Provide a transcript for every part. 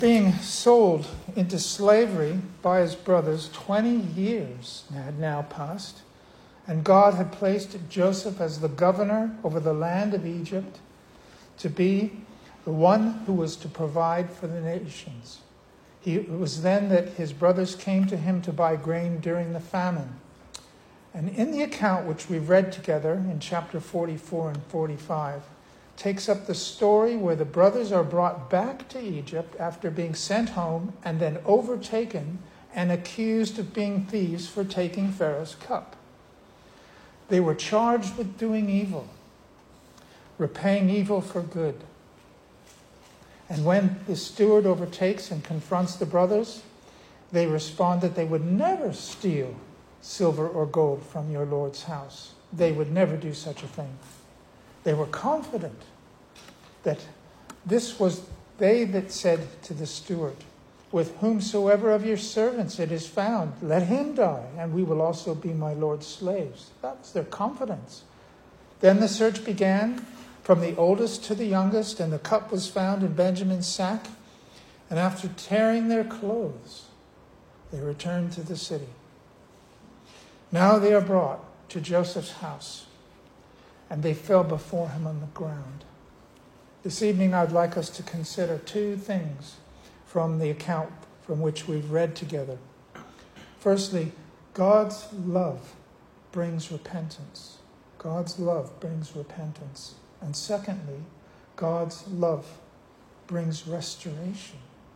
Being sold into slavery by his brothers, 20 years had now passed, and God had placed Joseph as the governor over the land of Egypt to be the one who was to provide for the nations. It was then that his brothers came to him to buy grain during the famine. And in the account which we've read together in chapter 44 and 45, takes up the story where the brothers are brought back to Egypt after being sent home and then overtaken and accused of being thieves for taking Pharaoh's cup. They were charged with doing evil, repaying evil for good. And when the steward overtakes and confronts the brothers, they respond that they would never steal silver or gold from your Lord's house. They would never do such a thing. They were confident that this was they that said to the steward, with whomsoever of your servants it is found, let him die, and we will also be my Lord's slaves. That was their confidence. Then the search began from the oldest to the youngest, and the cup was found in Benjamin's sack. And after tearing their clothes, they returned to the city. Now they are brought to Joseph's house, and they fell before him on the ground. This evening I'd like us to consider two things from the account from which we've read together. Firstly, God's love brings repentance. God's love brings repentance. And secondly, God's love brings restoration.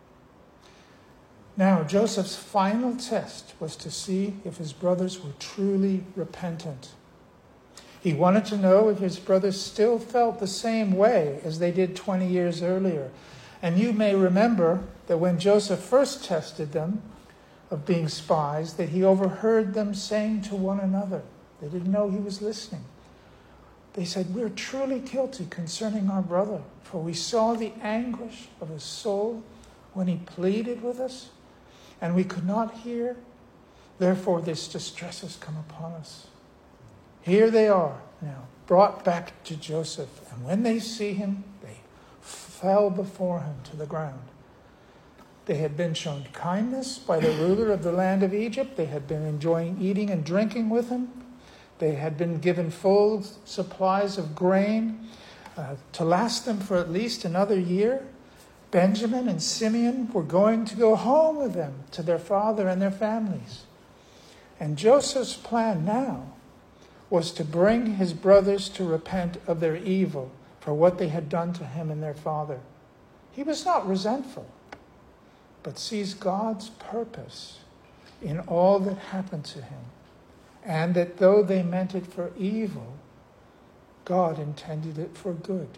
Now, Joseph's final test was to see if his brothers were truly repentant. He wanted to know if his brothers still felt the same way as they did 20 years earlier. And you may remember that when Joseph first tested them of being spies, that he overheard them saying to one another, they didn't know he was listening. They said, we're truly guilty concerning our brother, for we saw the anguish of his soul when he pleaded with us, and we could not hear. Therefore this distress has come upon us. Here they are now, brought back to Joseph, and when they see him, they fell before him to the ground. They had been shown kindness by the ruler of the land of Egypt. They had been enjoying eating and drinking with him. They had been given full supplies of grain to last them for at least another year. Benjamin and Simeon were going to go home with them to their father and their families. And Joseph's plan now was to bring his brothers to repent of their evil for what they had done to him and their father. He was not resentful, but sees God's purpose in all that happened to him, and that though they meant it for evil, God intended it for good.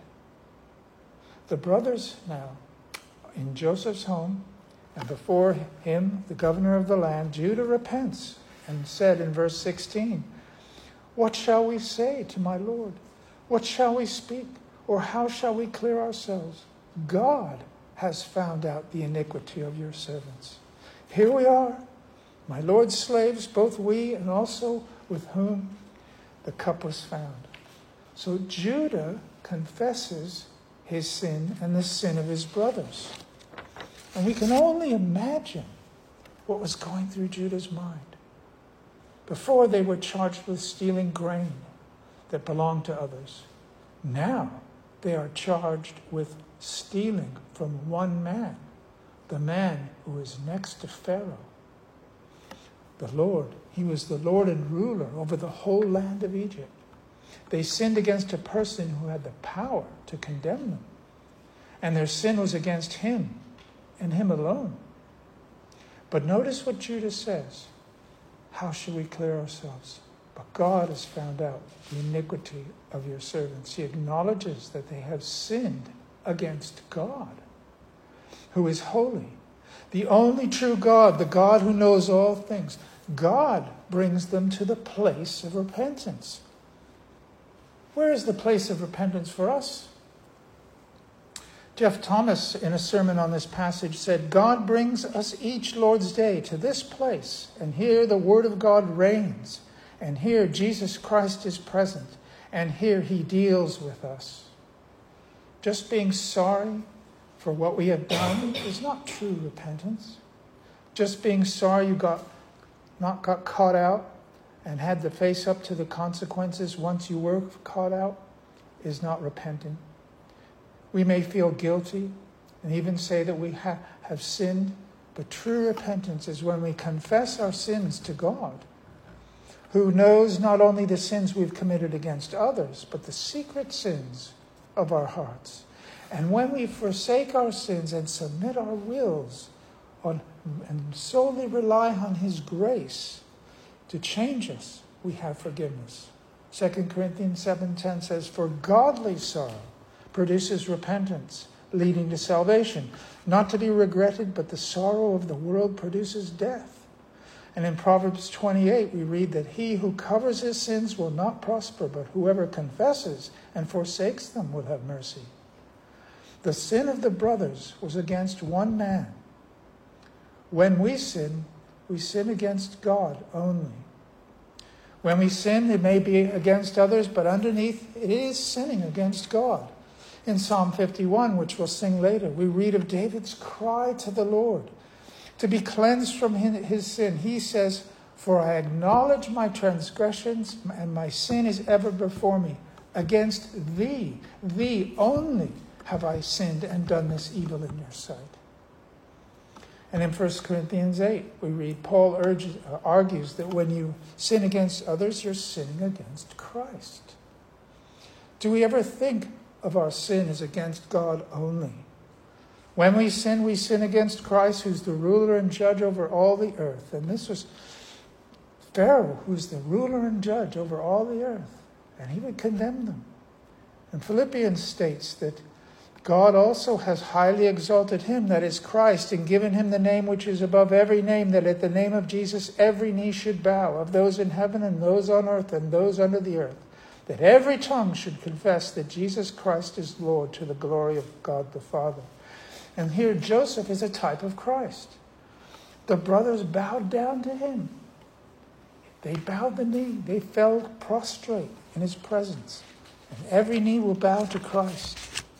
The brothers now, in Joseph's home, and before him, the governor of the land, Judah repents and said in verse 16, what shall we say to my Lord? What shall we speak? Or how shall we clear ourselves? God has found out the iniquity of your servants. Here we are, my Lord's slaves, both we and also with whom the cup was found. So Judah confesses his sin and the sin of his brothers. And we can only imagine what was going through Judah's mind. Before, they were charged with stealing grain that belonged to others. Now they are charged with stealing from one man, the man who is next to Pharaoh. The Lord, he was the Lord and ruler over the whole land of Egypt. They sinned against a person who had the power to condemn them. And their sin was against him and him alone. But notice what Judah says. How shall we clear ourselves? But God has found out the iniquity of your servants. He acknowledges that they have sinned against God, who is holy, the only true God, the God who knows all things. God brings them to the place of repentance. Where is the place of repentance for us? Jeff Thomas, in a sermon on this passage, said, God brings us each Lord's Day to this place, and here the Word of God reigns, and here Jesus Christ is present, and here he deals with us. Just being sorry for what we have done is not true repentance. Just being sorry you got caught out and had to face up to the consequences once you were caught out is not repenting. We may feel guilty and even say that we have sinned, but true repentance is when we confess our sins to God, who knows not only the sins we've committed against others, but the secret sins of our hearts. And when we forsake our sins and submit our wills and solely rely on His grace to change us, we have forgiveness. 2 Corinthians 7:10 says, "For godly sorrow produces repentance, leading to salvation, not to be regretted, but the sorrow of the world produces death." And in Proverbs 28, we read that he who covers his sins will not prosper, but whoever confesses and forsakes them will have mercy. The sin of the brothers was against one man. When we sin against God only. When we sin, it may be against others, but underneath it is sinning against God. In Psalm 51, which we'll sing later, we read of David's cry to the Lord to be cleansed from his sin. He says, "For I acknowledge my transgressions, and my sin is ever before me. Against thee only have I sinned and done this evil in your sight." And in 1 Corinthians 8, we read, Paul argues that when you sin against others, you're sinning against Christ. Do we ever think of our sin as against God only? When we sin against Christ, who's the ruler and judge over all the earth. And this was Pharaoh, who's the ruler and judge over all the earth. And he would condemn them. And Philippians states that God also has highly exalted him, that is Christ, and given him the name which is above every name, that at the name of Jesus every knee should bow, of those in heaven and those on earth and those under the earth, that every tongue should confess that Jesus Christ is Lord, to the glory of God the Father. And here Joseph is a type of Christ. The brothers bowed down to him. They bowed the knee. They fell prostrate in his presence. And every knee will bow to Christ.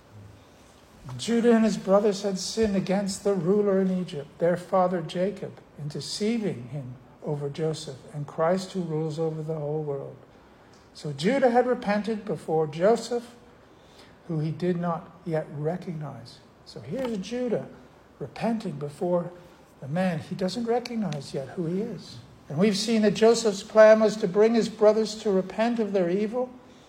Judah and his brothers had sinned against the ruler in Egypt, their father Jacob, in deceiving him over Joseph, and Christ who rules over the whole world. So Judah had repented before Joseph, who he did not yet recognize. So here's Judah repenting before the man he doesn't recognize yet who he is. And we've seen that Joseph's plan was to bring his brothers to repent of their evil,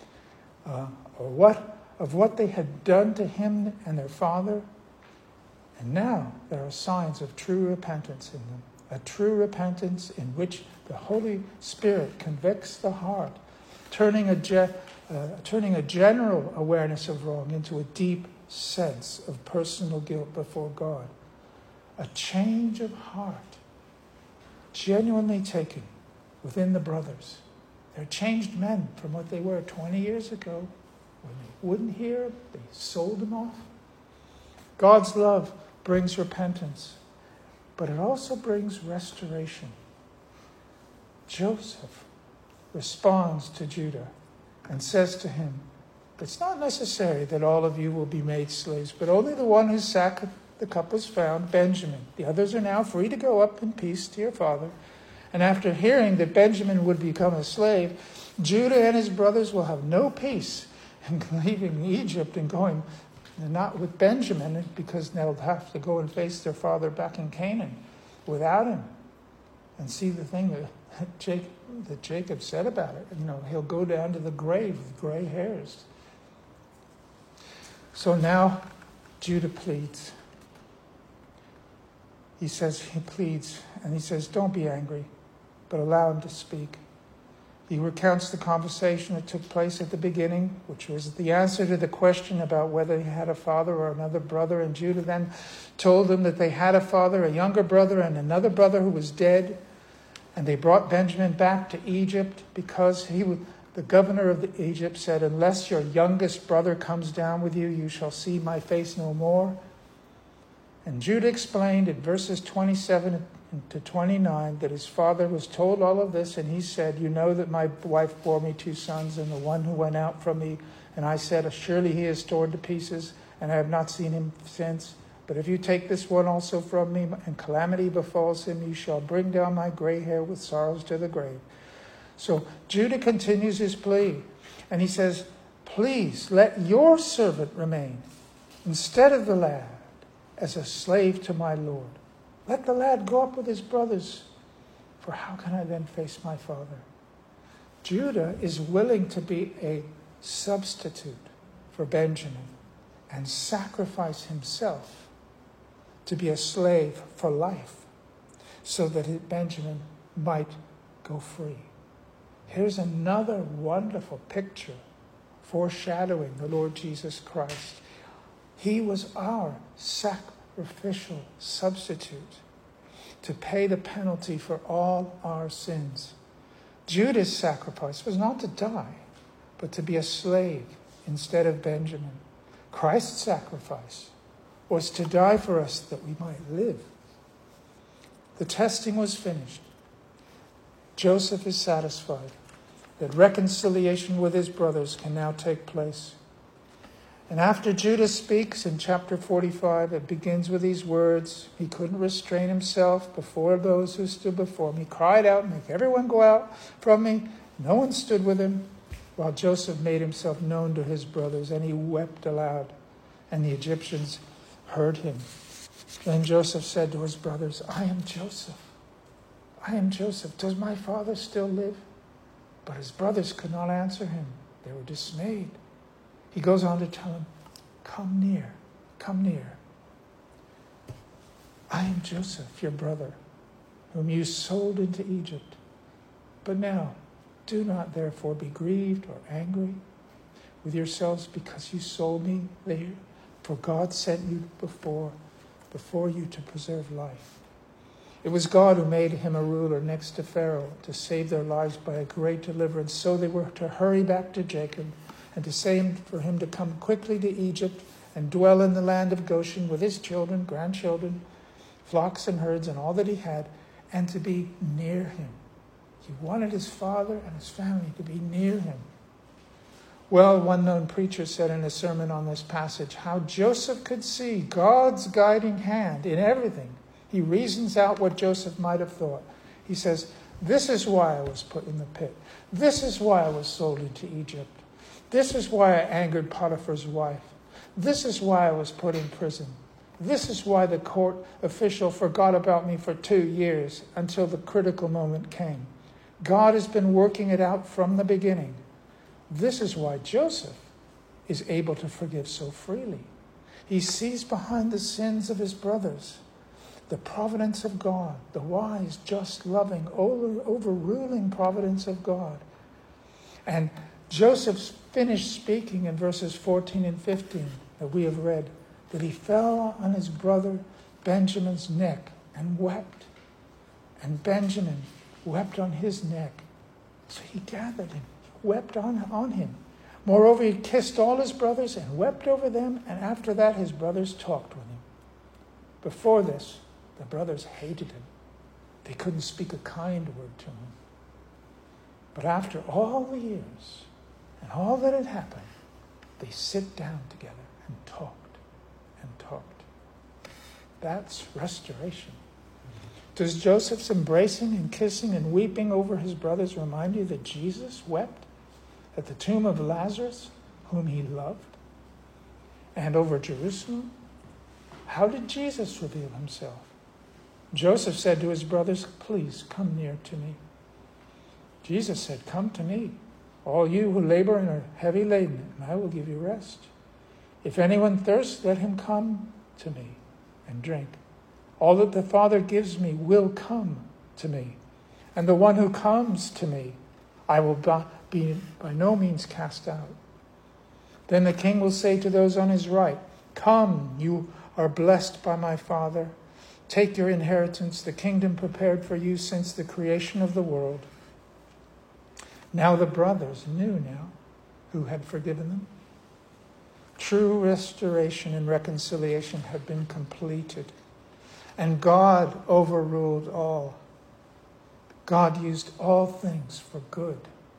of what they had done to him and their father. And now there are signs of true repentance in them, a true repentance in which the Holy Spirit convicts the heart, turning a general awareness of wrong into a deep sense of personal guilt before God. A change of heart, genuinely taken within the brothers. They're changed men from what they were 20 years ago. When they wouldn't hear, they sold them off. God's love brings repentance, but it also brings restoration. Joseph responds to Judah and says to him, "It's not necessary that all of you will be made slaves, but only the one whose sack of the cup was found, Benjamin. The others are now free to go up in peace to your father." And after hearing that Benjamin would become a slave, Judah and his brothers will have no peace in leaving Egypt and going, and not with Benjamin, because they'll have to go and face their father back in Canaan without him. And see the thing that Jacob said about it. He'll go down to the grave with gray hairs. So now Judah pleads. He pleads, and he says, "Don't be angry, but allow him to speak." He recounts the conversation that took place at the beginning, which was the answer to the question about whether he had a father or another brother. And Judah then told them that they had a father, a younger brother, and another brother who was dead. And they brought Benjamin back to Egypt because the governor of Egypt said, "Unless your youngest brother comes down with you, you shall see my face no more." And Judah explained in verses 27 to 29 that his father was told all of this, and he said, "You know that my wife bore me 2 sons, and the one who went out from me, and I said, surely he is torn to pieces, and I have not seen him since. But if you take this one also from me, and calamity befalls him, you shall bring down my gray hair with sorrows to the grave. So Judah continues his plea, and he says, please let your servant remain instead of the lad as a slave to my Lord. Let the lad go up with his brothers, for how can I then face my father? Judah is willing to be a substitute for Benjamin and sacrifice himself to be a slave for life so that Benjamin might go free. Here's another wonderful picture foreshadowing the Lord Jesus Christ. He was our sacrificial substitute to pay the penalty for all our sins. Judah's sacrifice was not to die, but to be a slave instead of Benjamin. Christ's sacrifice was to die for us that we might live. The testing was finished. Joseph is satisfied that reconciliation with his brothers can now take place. And after Judah speaks in chapter 45, it begins with these words. He couldn't restrain himself before those who stood before him. He cried out, make everyone go out from me. No one stood with him, while Joseph made himself known to his brothers, and he wept aloud, and the Egyptians heard him. Then Joseph said to his brothers, I am Joseph. I am Joseph. Does my father still live? But his brothers could not answer him. They were dismayed. He goes on to tell them, come near, come near. I am Joseph, your brother, whom you sold into Egypt. But now, do not therefore be grieved or angry with yourselves because you sold me there, for God sent you before you to preserve life. It was God who made him a ruler next to Pharaoh to save their lives by a great deliverance. So they were to hurry back to Jacob and to say for him to come quickly to Egypt and dwell in the land of Goshen with his children, grandchildren, flocks and herds, and all that he had, and to be near him. He wanted his father and his family to be near him. Well, one known preacher said in a sermon on this passage how Joseph could see God's guiding hand in everything. He reasons out what Joseph might have thought. He says, this is why I was put in the pit. This is why I was sold into Egypt. This is why I angered Potiphar's wife. This is why I was put in prison. This is why the court official forgot about me for 2 years until the critical moment came. God has been working it out from the beginning. This is why Joseph is able to forgive so freely. He sees behind the sins of his brothers the providence of God, the wise, just, loving, overruling providence of God. And Joseph's finished speaking in verses 14 and 15 that we have read, that he fell on his brother Benjamin's neck and wept. And Benjamin wept on his neck. So he gathered him, wept on him. Moreover, he kissed all his brothers and wept over them, and after that his brothers talked with him. Before this, the brothers hated him. They couldn't speak a kind word to him. But after all the years and all that had happened, they sit down together and talked and talked. That's restoration. Does Joseph's embracing and kissing and weeping over his brothers remind you that Jesus wept at the tomb of Lazarus, whom he loved, and over Jerusalem? How did Jesus reveal himself? Joseph said to his brothers, please come near to me. Jesus said, come to me, all you who labor and are heavy laden, and I will give you rest. If anyone thirsts, let him come to me and drink. All that the Father gives me will come to me, and the one who comes to me, I will be by no means cast out. Then the king will say to those on his right, come, you are blessed by my Father. Take your inheritance, the kingdom prepared for you since the creation of the world. Now the brothers knew now who had forgiven them. True restoration and reconciliation had been completed, and God overruled all. God used all things for good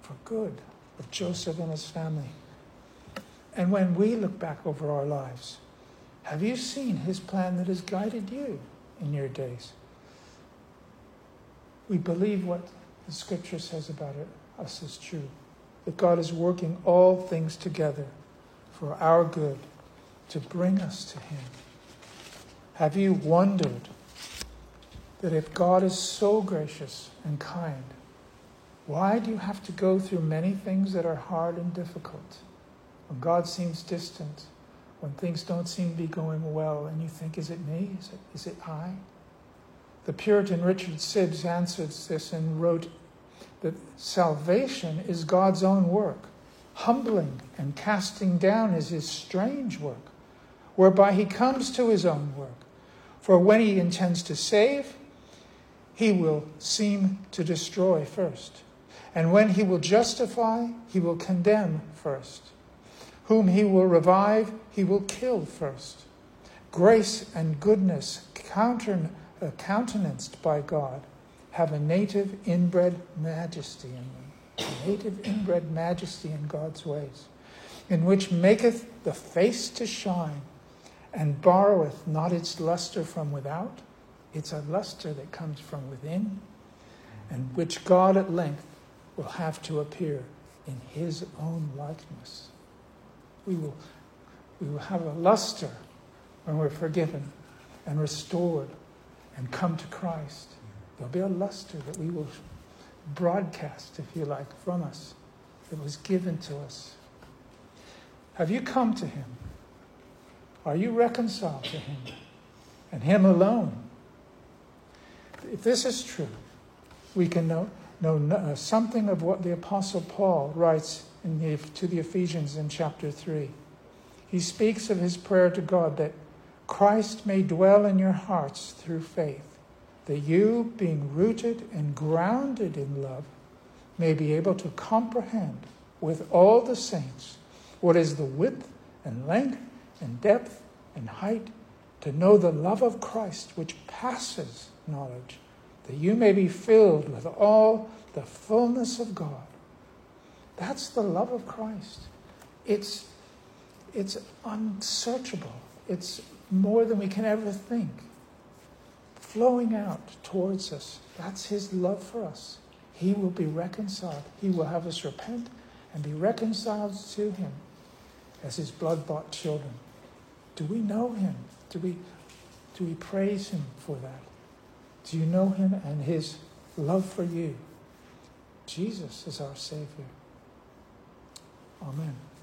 of Joseph and his family. And when we look back over our lives, Have you seen his plan that has guided you in your days? We believe what the Scripture says about us is true, that God is working all things together for our good to bring us to him. Have you wondered that if God is so gracious and kind, why do you have to go through many things that are hard and difficult? When God seems distant, when things don't seem to be going well, and you think, is it me? Is it I? The Puritan Richard Sibbes answered this and wrote that salvation is God's own work. Humbling and casting down is his strange work, whereby he comes to his own work. For when he intends to save, he will seem to destroy first. And when he will justify, he will condemn first. Whom he will revive, he will kill first. Grace and goodness, countenanced by God, have a native inbred majesty in them. A native inbred majesty in God's ways, in which maketh the face to shine, and borroweth not its luster from without. It's a luster that comes from within, and which God at length will have to appear in his own likeness. We will have a luster when we're forgiven and restored and come to Christ. There'll be a luster that we will broadcast, if you like, from us, that was given to us. Have you come to him? Are you reconciled to him and him alone? If this is true, we can know something of what the Apostle Paul writes to the Ephesians in chapter 3. He speaks of his prayer to God that Christ may dwell in your hearts through faith, that you, being rooted and grounded in love, may be able to comprehend with all the saints what is the width and length and depth and height, to know the love of Christ which passes knowledge, that you may be filled with all the fullness of God. That's the love of Christ. It's unsearchable. It's more than we can ever think. Flowing out towards us. That's his love for us. He will be reconciled. He will have us repent and be reconciled to him as his blood-bought children. Do we know him? Do we praise him for that? Do you know him and his love for you? Jesus is our Savior. Amen.